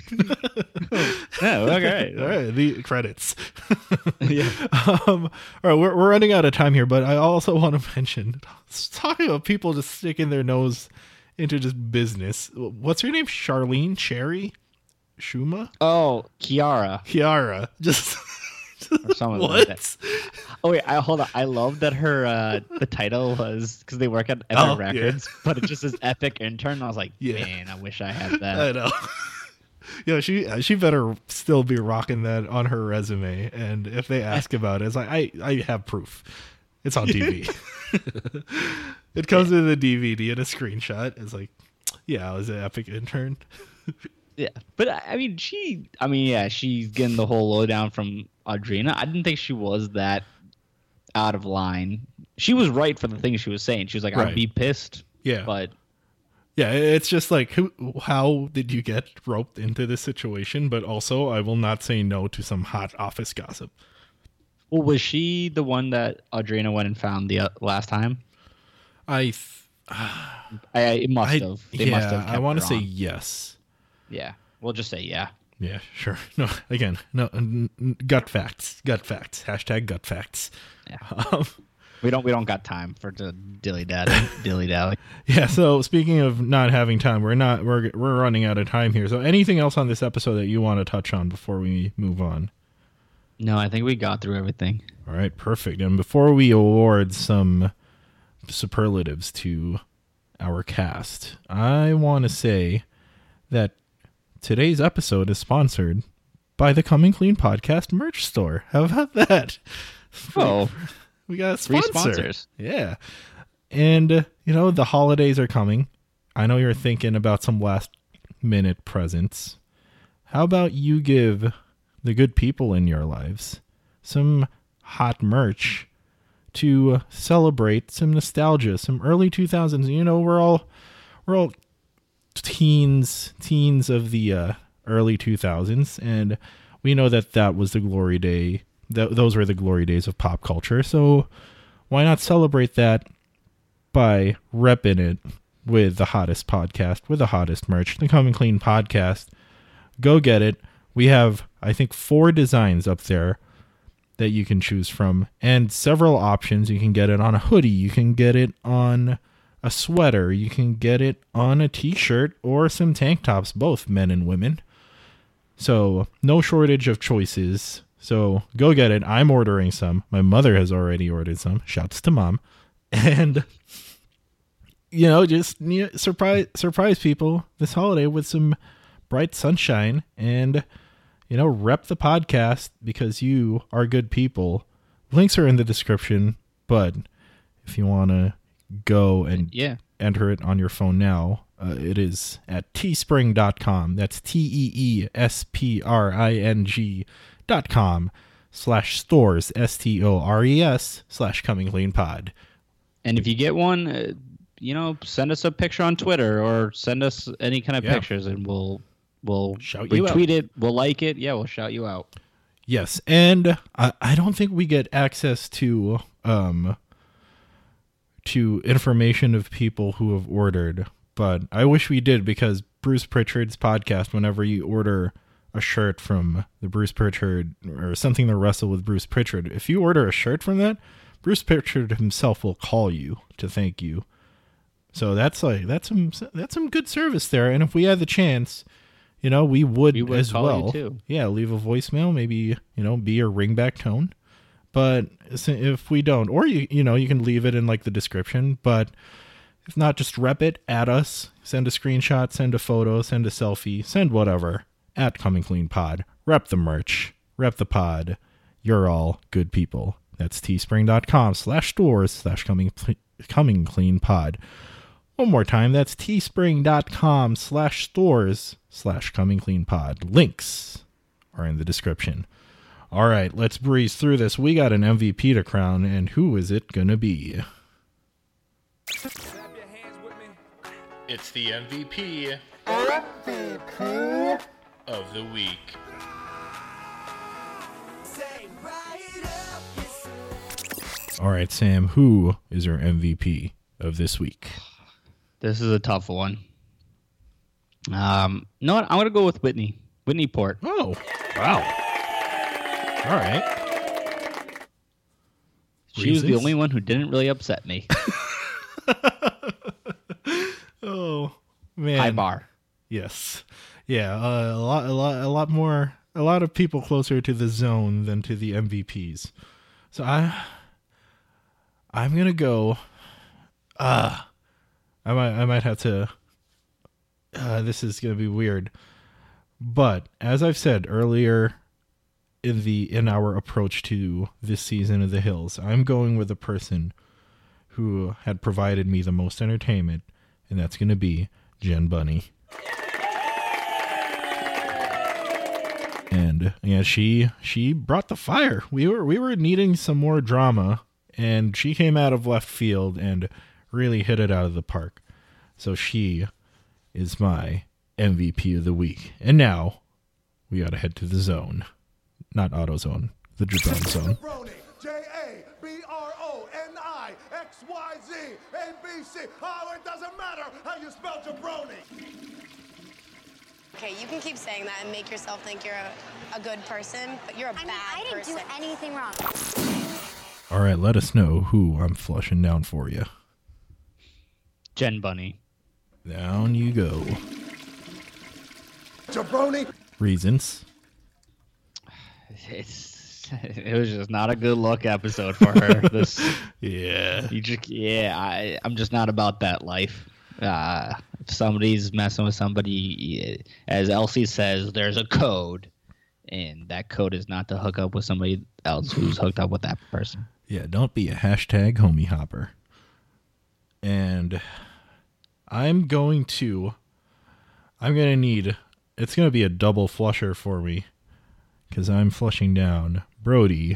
Oh, okay. all right. The credits. Yeah. Um, all right, we're we're running out of time here, but I also want to mention talking about people just sticking their nose into just business. What's her name? Charlene Cherry Shuma Oh, Kiara. Kiara. Just Or something what? like that. Oh wait, I hold on. I love that her uh the title was because they work at Epic Oh, yeah. Records, but it just says Epic Intern. I was like, Yeah. man, I wish I had that. I know. Yeah, she she better still be rocking that on her resume. And if they ask about it, it's like I I have proof. It's on T V. It comes with a D V D and a screenshot. It's like, yeah, I was an Epic Intern. Yeah, but I I mean, she. I mean, yeah, she's getting the whole lowdown from Audrina. I didn't think she was that out of line. She was right for the things she was saying. She was like, Right. "I'd be pissed," Yeah, but yeah. It's just like, who? How did you get roped into this situation? But also, I will not say no to some hot office gossip. well, was she the one that Audrina went and found the uh, last time? I, th- I, it must I have. They yeah, must have. I kept want to her say on. yes. yeah. We'll just say yeah. Yeah, sure. No, again, no n- n- gut facts. Gut facts. Hashtag gut facts. Yeah. Um, We don't. We don't got time for the dilly dally. dilly dally. yeah. So speaking of not having time, we're not. We're we're running out of time here. So anything else on this episode that you want to touch on before we move on? No, I think we got through everything. All right, perfect. And before we award some superlatives to our cast, I want to say that today's episode is sponsored by the Coming Clean Podcast merch store. How about that? Oh, We got a Free sponsor. sponsors. Yeah. And, uh, you know, the holidays are coming. I know you're thinking about some last minute presents. How about you give the good people in your lives some hot merch to celebrate some nostalgia, some early two thousands. You know, we're all we're all teens, teens of the uh, early two thousands, and we know that that was the glory day. Th- those were the glory days of pop culture. So why not celebrate that by repping it with the hottest podcast, with the hottest merch, the Coming Clean podcast? Go get it. We have, I think, four designs up there that you can choose from, and several options. You can get it on a hoodie, you can get it on a sweater, you can get it on a t-shirt or some tank tops, both men and women. So no shortage of choices. So go get it. I'm ordering some. My mother has already ordered some. Shouts to mom. And you know, just you know, surprise surprise people this holiday with some bright sunshine, and you know, rep the podcast because you are good people. Links are in the description, but if you want to go and yeah. enter it on your phone now, uh, it is at teespring dot com. That's T E E S P R I N G dot com slash stores, S T O R E S slash Coming Clean Pod. And if you get one, uh, you know, send us a picture on Twitter or send us any kind of Yeah. pictures, and we'll we'll Shout you retweet out. it. We'll like it. Yeah, we'll shout you out. Yes, and I, I don't think we get access to um to information of people who have ordered, but I wish we did, because Bruce Pritchard's podcast, whenever you order a shirt from the Bruce Pritchard or something to wrestle with Bruce Pritchard, if you order a shirt from that, Bruce Pritchard himself will call you to thank you. So that's like that's some that's some good service there, and if we had the chance, you know, we would, We would as call you well. too. Yeah, leave a voicemail, maybe, you know, be your ringback tone. But if we don't, or you you know, you can leave it in like the description, but if not, just rep it at us, send a screenshot, send a photo, send a selfie, send whatever at Coming Clean Pod. Rep the merch, rep the pod. You're all good people. That's teespring dot com slash stores slash coming coming clean pod. One more time, that's teespring dot com slash stores slash coming clean pod. Links are in the description. All right, let's breeze through this. We got an M V P to crown, and who is it gonna be? It's the M V P of the week. All right, Sam, who is your M V P of this week? This is a tough one. Um, you know what? I'm gonna go with Whitney. Whitney Port. Oh, wow. All right. She was the Reasons? only one who didn't really upset me. Oh, man. High bar. Yes. Yeah, uh, a lot a lot a lot more a lot of people closer to the zone than to the M V Ps. So I I'm going to go uh I might I might have to uh this is going to be weird. But as I've said earlier in the in our approach to this season of The Hills, I'm going with a person who had provided me the most entertainment, and that's going to be Jen Bunny. And yeah, she she brought the fire. We were we were needing some more drama, and she came out of left field and really hit it out of the park. So she is my M V P of the week. And now we got to head to the zone, not AutoZone, the Jabron zone. J A B R O N I X Y Z A B C. Oh, it doesn't matter how you spell jabroni. Okay, you can keep saying that and make yourself think you're a, a good person, but you're a I mean, bad I didn't person. do anything wrong. All right, let us know who I'm flushing down for you. Jen Bunny. Down you go. Jabroni. Reasons. It's it was just not a good look episode for her. This Yeah. you just yeah, I I'm just not about that life. Uh, if somebody's messing with somebody, as Elsie says, there's a code, and that code is not to hook up with somebody else who's hooked up with that person. Yeah, don't be a hashtag homie hopper. And I'm going to. I'm gonna need. It's gonna be a double flusher for me, because I'm flushing down Brody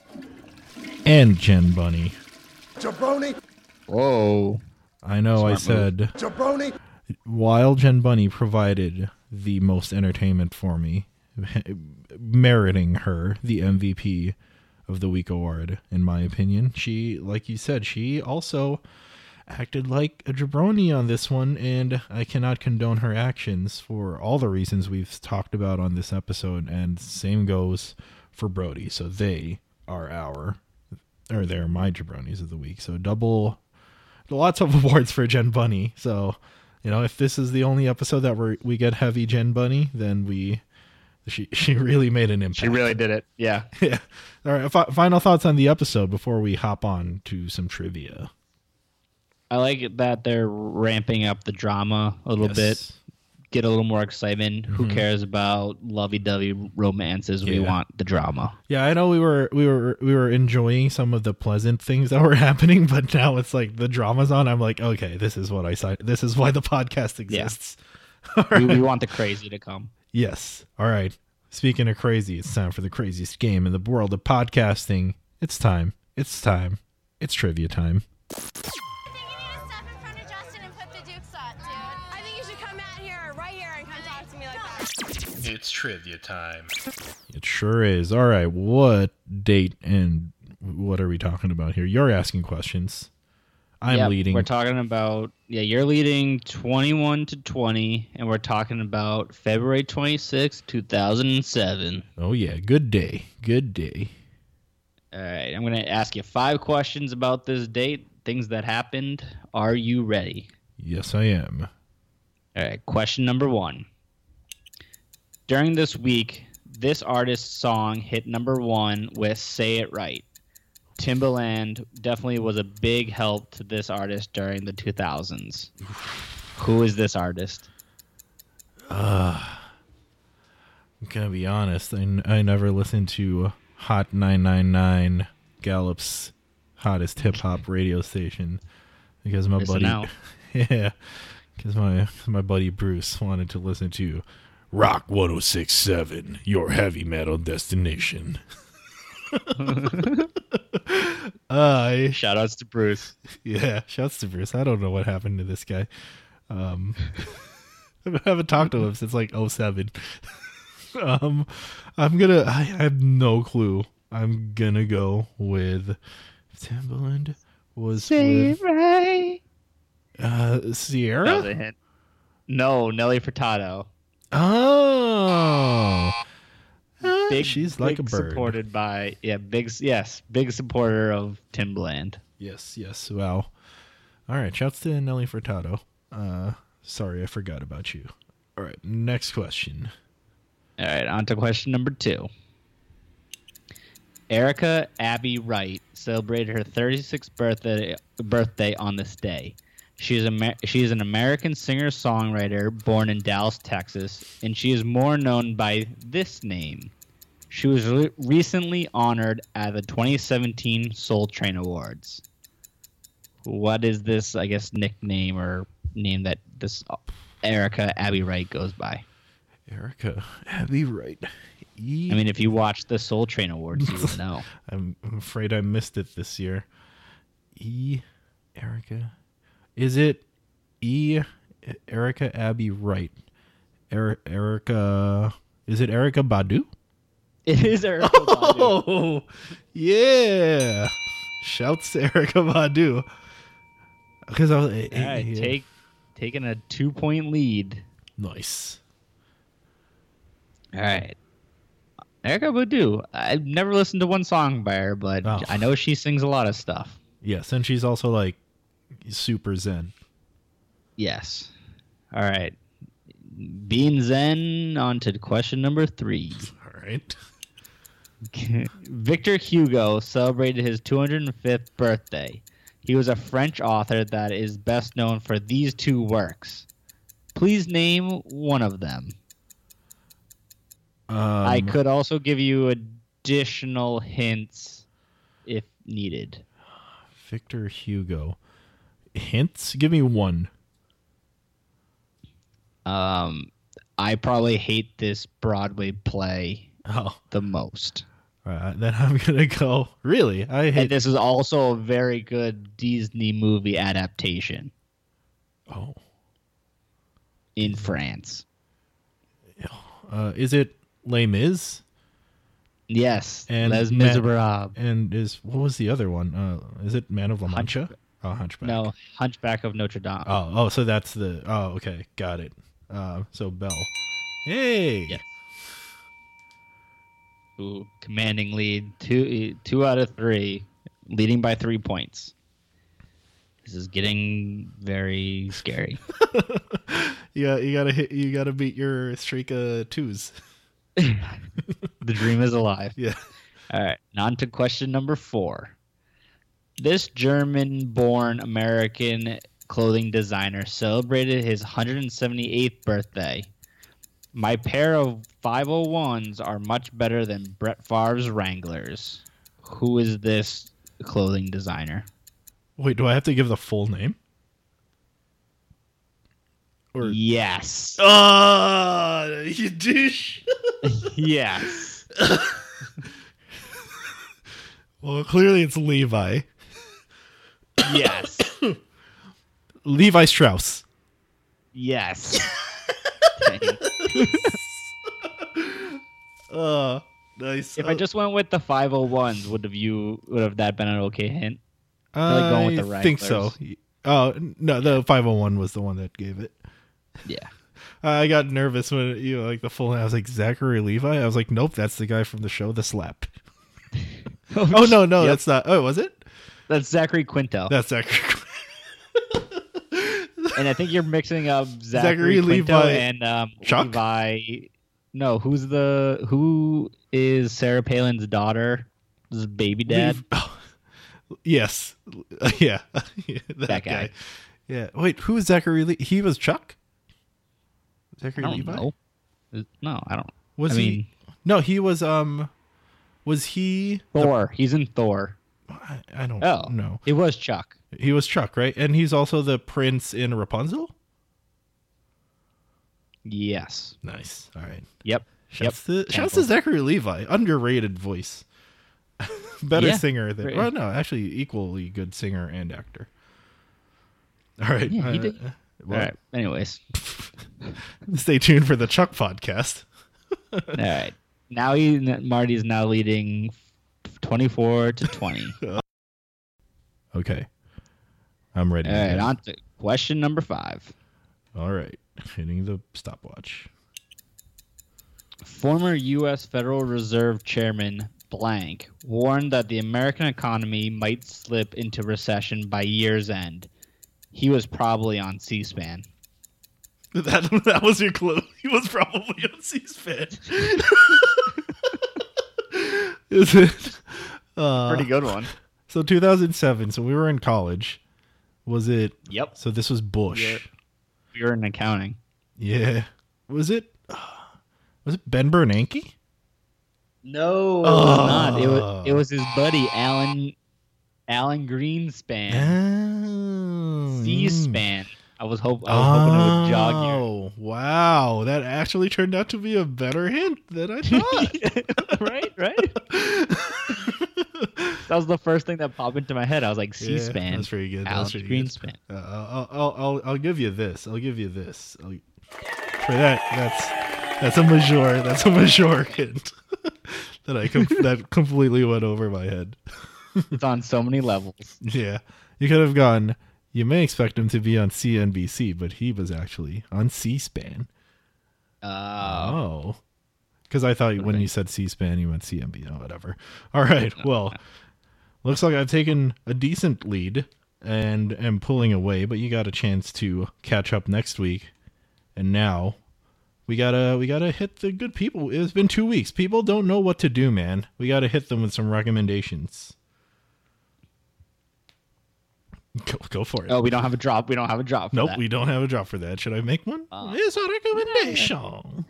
and Jen Bunny. Jabroni, Whoa. I know Smart I move. said jabroni. while Jen Bunny provided the most entertainment for me, meriting her the M V P of the Week award, in my opinion. She, like you said, she also acted like a jabroni on this one, and I cannot condone her actions for all the reasons we've talked about on this episode, and same goes for Brody. So they are our, or they're my jabronis of the week. So double, lots of awards for Jen Bunny. So, you know, if this is the only episode that we we get heavy Jen Bunny, then we, she she really made an impact. She really did it. Yeah. Yeah. All right. Fi- final thoughts on the episode before we hop on to some trivia. I like it that they're ramping up the drama a little Yes. bit. Get a little more excitement. Who cares about lovey-dovey romances? We Yeah. want the drama. Yeah, I know we were we were we were enjoying some of the pleasant things that were happening, but now it's like the drama's on. I'm like, okay, this is what I signed. This is why the podcast exists. All We, right. we want the crazy to come. Yes. All right. Speaking of crazy, it's time for the craziest game in the world of podcasting. It's time. It's time. It's trivia time. I think you need to step in front of Justin and put the dukes up, dude. I think you should come out here, right here, and come talk to me like that. It's trivia time. It sure is. All right. What date and what are we talking about here? You're asking questions. I'm Yep, leading. We're talking about, yeah, you're leading twenty-one to twenty, and we're talking about February twenty-sixth, two thousand seven. Oh, yeah. Good day. Good day. All right, I'm going to ask you five questions about this date, things that happened. Are you ready? Yes, I am. All right, question number one. During this week, this artist's song hit number one with Say It Right. Timbaland definitely was a big help to this artist during the two thousands. Who is this artist? I'm going to be honest. I, n- I never listened to Hot nine nine nine, Gallup's hottest hip-hop radio station, because my Listen buddy... out. Yeah, because my, my buddy Bruce wanted to listen to Rock one oh six point seven, your heavy metal destination. I Shout outs to Bruce. Yeah, shouts to Bruce. I don't know what happened to this guy. Um, I haven't talked to him since like oh seven. um, I'm gonna. I have no clue. I'm gonna go with Timbaland was with right. uh, That was Sierra. a hint. No, Nelly Furtado. Oh, Ah, Big, she's like big a bird. supported by yeah, big yes, big supporter of Timbaland. Yes, yes. Wow. All right. Shouts to Nelly Furtado. Uh, sorry, I forgot about you. All right. Next question. All right, on to question number two. Erica Abby Wright celebrated her thirty-sixth birthday birthday on this day. She is a she is an American singer-songwriter born in Dallas, Texas, and she is more known by this name. She was re- recently honored at the twenty seventeen Soul Train Awards. What is this, I guess, nickname or name that this Erica Abby Wright goes by? Erica Abby Wright. E- I mean, if you watch the Soul Train Awards, you would know. I'm I'm afraid I missed it this year. E. Erica. Is it E. Erica Abby Wright? Er- Erica. Is it Erica Badu? It is Erica Badu. Oh, yeah. Shouts to Erica Badu. Because I was. eh, All right, yeah. take taking a two point lead. Nice. All right, Erica Badu. I've never listened to one song by her, but Oh. I know she sings a lot of stuff. Yes, and she's also like super zen. Yes. All right, being zen. On to question number three. All right. Victor Hugo celebrated his two hundred fifth birthday. He was a French author that is best known for these two works. Please name one of them. Um, I could also give you additional hints if needed. Victor Hugo. Hints? Give me one. Um, I probably hate this Broadway play Oh, the most. all right. Then I'm gonna go. Really, I And hate. this is also a very good Disney movie adaptation Oh, in France. uh, is it Les Mis? Yes, And Les Ma- Miserables. And is what was the other one? Uh, is it Man of La Mancha? Oh, Hunchback. No, Hunchback of Notre Dame. Oh, oh, so that's the. Oh, okay, got it. Uh, so Belle. Hey. Yes. Ooh, commanding lead, two two out of three, leading by three points. This is getting very scary. Yeah, you gotta hit. You gotta beat your streak of twos. The dream is alive. Yeah. All right, on to question number four. This German-born American clothing designer celebrated his one hundred seventy-eighth birthday. My pair of five oh ones are much better than Brett Favre's Wranglers. Who is this clothing designer? Wait, do I have to give the full name? Or Yes. ah, you douche. Yes. Well, clearly it's Levi. Yes. Levi Strauss. Yes. Uh, nice. If I just went with the five oh ones, would have you would have that been an okay hint? I like going with the think so. Wranglers. Oh no, the five oh one was the one that gave it. Yeah. I got nervous when you know, like the full name. I was like Zachary Levi. I was like, nope, that's the guy from the show The Slap. Oh no, no, Yep. that's not. Oh, was it? That's Zachary Quinto. That's Zachary. And I think you're mixing up Zachary Zachary, Quinto Levi and um, Chuck? Levi. No, who's the who is Sarah Palin's daughter? This is baby dad. Lev- oh, yes, yeah, Yeah, that, That guy. Yeah. Wait, who is Zachary? Le- he was Chuck. I Zachary don't Levi. know. No, I don't. Was I he? mean, No, he was. Um, was he? Thor. He's in Thor. I, I don't Oh, know. it was Chuck. He was Chuck, right? And he's also the prince in Rapunzel. Yes. Nice. All right. Yep. Shouts yep. to shouts to Temple. Zachary Levi. Underrated voice. Better Yeah. singer than. Right. Well, no, actually, equally good singer and actor. All right. Yeah, he uh, did. well, All right. Anyways. Stay tuned for the Chuck podcast. All right. Now he Marty's now leading twenty-four to twenty. Okay. I'm ready. All right. again. On to question number five. All right. Hitting the stopwatch. Former U S Federal Reserve Chairman Blank warned that the American economy might slip into recession by year's end. He was probably on C-SPAN. That that was your clue. He was probably on C-SPAN. Is it? Uh, Pretty good one. So two thousand seven. So we were in college. Was it? Yep. So this was Bush. Yeah. You're in accounting. Yeah. Was it? Uh, was it Ben Bernanke? No, it Oh. was not. It was, it was his buddy Alan Alan Greenspan. Oh, C-SPAN. I was hope I was hoping it would jog your Oh, wow. That actually turned out to be a better hint than I thought. right, right. That was the first thing that popped into my head. I was like, Yeah, C-SPAN. that's pretty good. That's Alan pretty Greenspan. good. Uh, I'll, I'll, I'll, I'll give you this. I'll give you this. I'll, for that, that's that's a major. That's a major hint that I com- that completely went over my head. It's on so many levels. Yeah, you could have gone. You may expect him to be on C N B C, but he was actually on C-SPAN. Uh, Oh. Because I thought when you said C-SPAN, you meant C N B C. Oh, whatever. All right. Well, looks like I've taken a decent lead and am pulling away, but you got a chance to catch up next week. And now we gotta we gotta hit the good people. It's been two weeks. People don't know what to do, man. We gotta hit them with some recommendations. Go, go for it. oh, we don't have a drop. We don't have a drop. For Nope, that. we don't have a drop for that. Should I make one? Uh, it's a recommendation.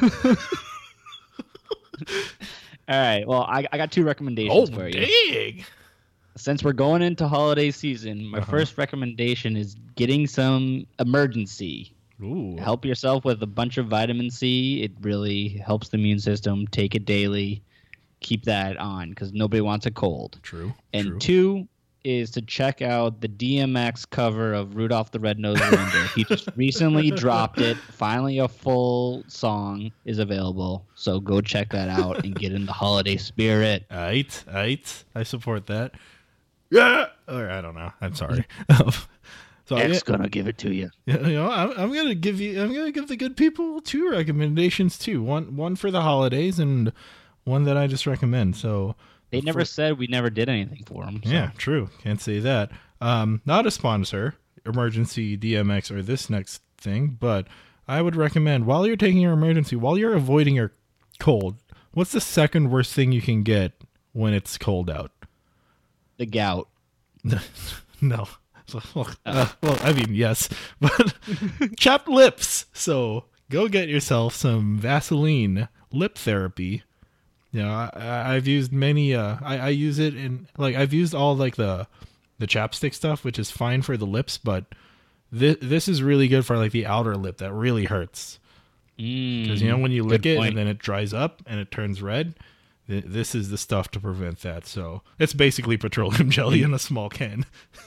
All right. Well, I, I got two recommendations Oh, for you. dang. Since we're going into holiday season, my Uh-huh. first recommendation is getting some Emergency Ooh. Help yourself with a bunch of vitamin C. It really helps the immune system. Take it daily. Keep that on because nobody wants a cold. True. And true. two is to check out the D M X cover of Rudolph the Red-Nosed Reindeer. He just recently dropped it. Finally, a full song is available. So go check that out and get in the holiday spirit. Aight, aight. I support that. Yeah. Or I don't know. I'm sorry. So X yeah, gonna give it to you. you know, I'm, I'm gonna give you. I'm gonna give the good people two recommendations too. One, one for the holidays, and one that I just recommend. So They never for, said we never did anything for them. So. yeah, true. Can't say that. Um, not a sponsor, Emergency D M X or this next thing, but I would recommend while you're taking your emergency, while you're avoiding your cold, what's the second worst thing you can get when it's cold out? The gout. No. Well, uh, well, I mean, yes, but chapped lips. So go get yourself some Vaseline lip therapy. You know, I, I've used many. Uh, I, I use it in like I've used all like the the chapstick stuff, which is fine for the lips, but this this is really good for like the outer lip that really hurts. Because you know when you lick it and then it dries up and it turns red. This is the stuff to prevent that. So it's basically petroleum jelly in a small can.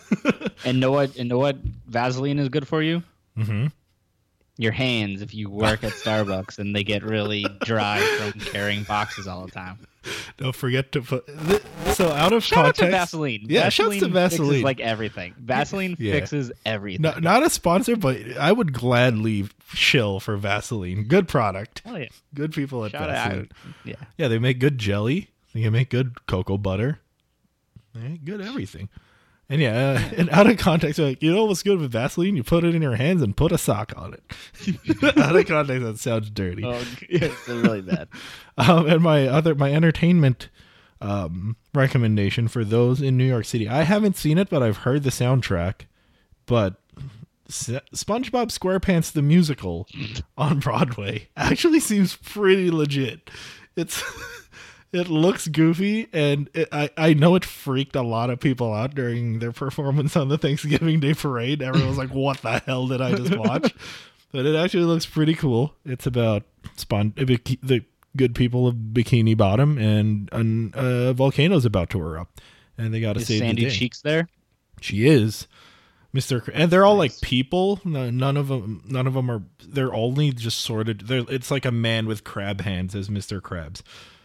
And know what? And know what? Vaseline is good for you. Mm-hmm. Your hands, if you work at Starbucks and they get really dry from carrying boxes all the time. Don't forget to put. Th- so out of Shout context, out to Vaseline. Yeah, Vaseline shouts to Vaseline. Fixes like everything. Vaseline Yeah. fixes everything. No, not a sponsor, but I would gladly shill for Vaseline. Good product. Oh yeah. Good people at Shout Vaseline. out. Yeah. Yeah, they make good jelly. They can make good cocoa butter. They make good everything. And yeah, uh, and out of context, like, you know what's good with Vaseline? You put it in your hands and put a sock on it. Out of context, that sounds dirty. Oh, it's really bad. Um, and my other my entertainment um, recommendation for those in New York City. I haven't seen it, but I've heard the soundtrack. But S- SpongeBob SquarePants the musical on Broadway actually seems pretty legit. It's it looks goofy, and it, I I know it freaked a lot of people out during their performance on the Thanksgiving Day parade. Everyone was like, "What the hell did I just watch?" But it actually looks pretty cool. It's about spon- the good people of Bikini Bottom, and a uh, volcano's about to erupt, and they got to Is save Sandy the day. Cheeks there? She is, Mister Cr- and they're all like people. No- None of them, none of them are. They're only just sorted. They're, it's like a man with crab hands as Mister Krabs.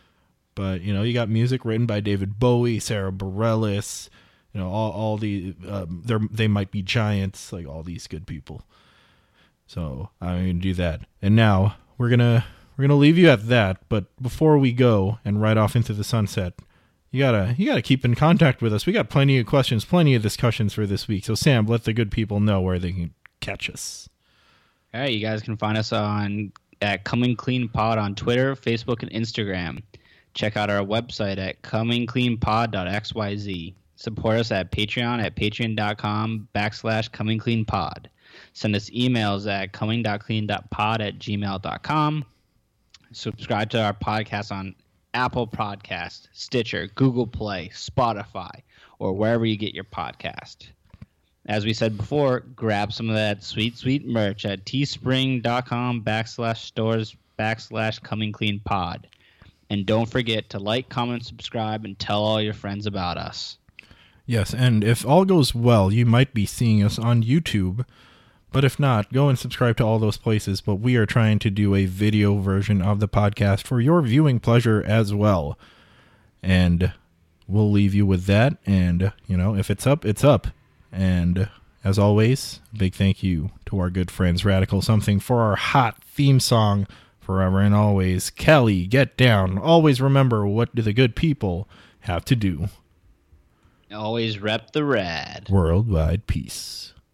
But you know, you got music written by David Bowie, Sarah Bareilles. You know, all all the um, they they might be giants, like all these good people. So I'm gonna do that, and now we're gonna we're gonna leave you at that. But before we go and ride off into the sunset, you gotta you gotta keep in contact with us. We got plenty of questions, plenty of discussions for this week. So Sam, let the good people know where they can catch us. All right, you guys can find us on at Coming Clean Pod on Twitter, Facebook, and Instagram. Check out our website at coming clean pod dot x y z. Support us at Patreon at patreon.com backslash comingcleanpod. Send us emails at coming.clean.pod at gmail.com. Subscribe to our podcast on Apple Podcast, Stitcher, Google Play, Spotify, or wherever you get your podcast. As we said before, grab some of that sweet, sweet merch at teespring.com backslash stores backslash coming clean pod. And don't forget to like, comment, subscribe, and tell all your friends about us. Yes, and if all goes well, you might be seeing us on YouTube. But if not, go and subscribe to all those places. But we are trying to do a video version of the podcast for your viewing pleasure as well. And we'll leave you with that. And, you know, if it's up, it's up. And as always, big thank you to our good friends Radical Something for our hot theme song, Forever and Always. Kelly, get down. Always remember, what do the good people have to do? Always rep the rad. Worldwide peace.